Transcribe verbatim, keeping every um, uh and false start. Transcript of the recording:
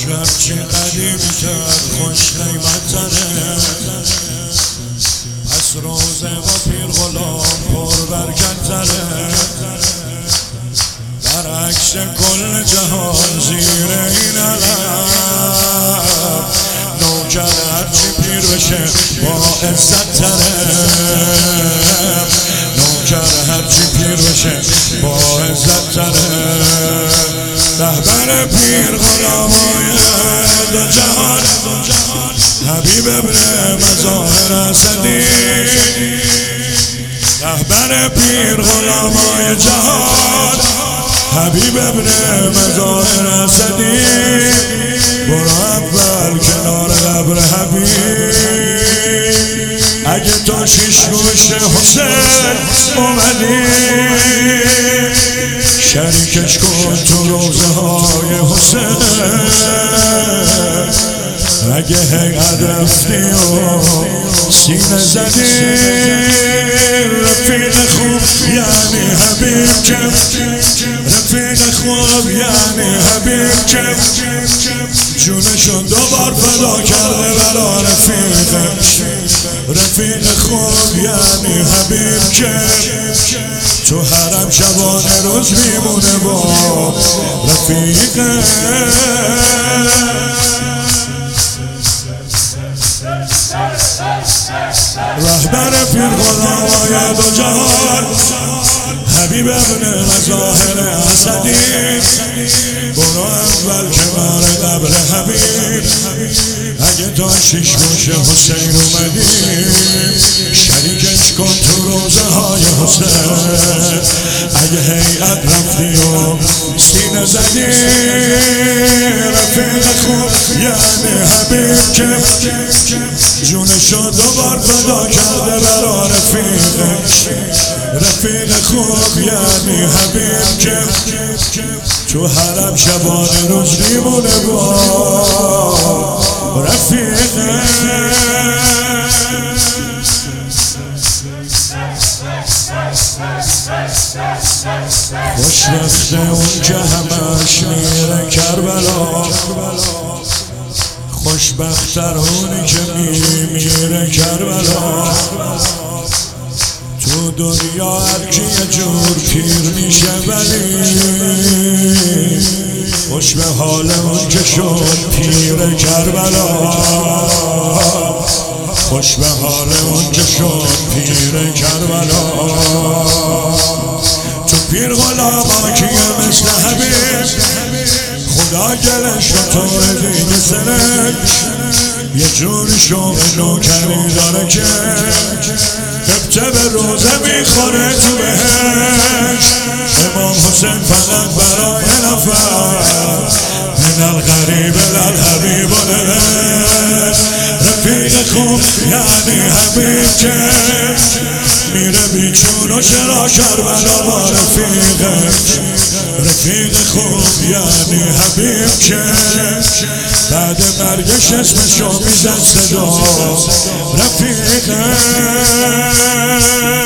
هرچی قدیمی کرد خوش قیمت زنه پس روزه با پیر غلام پر برکت زنه برعکس کل جهان زیر این علم نوکر هرچی پیر بشه با عزت تره نوکر هرچی پیر بشه با عزت تره رهبر پیر غلامای دو جهان حبیب ابن مظاهر اسدی رهبر پیر غلامای جهان حبیب ابن مظاهر اسدی برو اول کنار قبر حبیب اگه تو شیش گوش حسین اومدی شریکش کن تو روزه های حسین اگه هیئت رفتی و سینه زدی رفیق خوب یعنی حبیب کم رفیق خوب یعنی حبیب کم جونشون دوبار فدا کرده برا رفیقش رفیق خوب یعنی حبیب کم تو حرم شبانه روز میمونه با رفیقش رهبر پیر غلامای دو جهان حبیب ابن مظاهر اسدی برو اول کنار قبر حبیب اگه تا شیش گوش حسین اومدی شریکش کن تو روزه های حسین اگه هیئت رفتی و سینه زدی رفیق خوب یعنی حبیب کم جونشو دوبار فدا کرده برا رفیقش رفیق خوب یعنی حبیب کم تو حرم شبانه روز میمونه با رفیقش خوشبخته اون که همش میره کربلا خوشبخت‌تر اونی که میمیره کربلا تو دنیا هر کی یه جور پیر میشه ولی خوش به حال اون که شد پیر کربلا خوش به حال اون که شد پیر کربلا تو پیر غلاما کیه مثل حبیب خدا گلش و طور دین سرک یه جور شوق نوکری داره که قبطه به روزه میخوره تو بهش امام حسین فقط برای نفر من الغریب للحبیب و نوش رفیق خوب یعنی حبیب که میره بیچون و چرا کربلا با رفیقش رفیق خوب یعنی حبیب که بعد مرگش اسمشو میزن صدا رفیقش